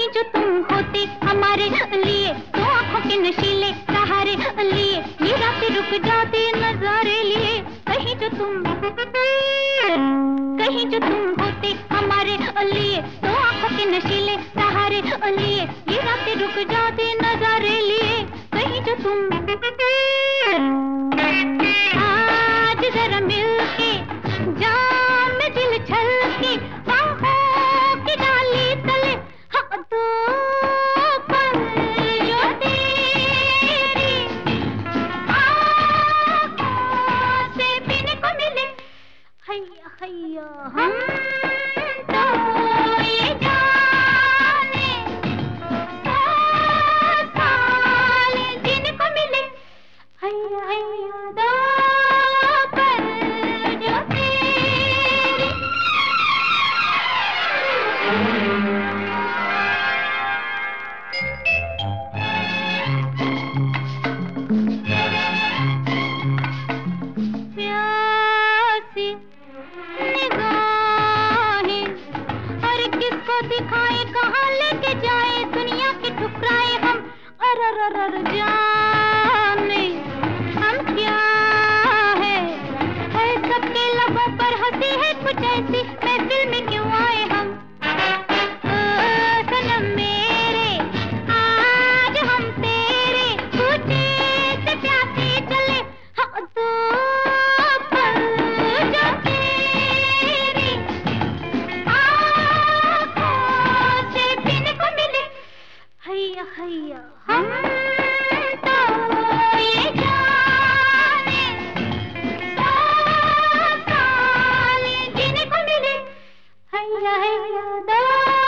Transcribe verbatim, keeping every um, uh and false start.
कहीं जो तुम होते हमारे लिए, तो आंखों के नशीले सहारे लिए ये रातें रुक जाती नजारे लिए। कहीं जो तुम कहीं जो तुम होते हमारे लिए, तो आंखों के नशीले सहारे लिए ये रातें रुक जाती नजारे लिए। कहीं जो तुम आज जरा मिलके जाम दिल छलके बाहों की डाली तले, हाँ दो पल जो तेरी आँखों से पीने को मिले। हैया हैया हम तो ये जाने सौ साल जीने को मिले। हैया हैया दो पल जो तेरी। प्यासी निगाहें और किसको दिखाए कहाँ लेके जाए दुनिया के ठुकराए हम। अरर अरर जाने हम क्या है, है सबके लबों पर हंसी है कुछ ऐसी महफिल में क्यों आए हम। ओ सनम मेरे आज हम तेरे पूछे से प्यासे चले, हाँ दो पल जो तेरी आँखों से पीने को मिले। हैया हैया हम तो ये जाने सौ साल जीने को मिले। हैया हैया दो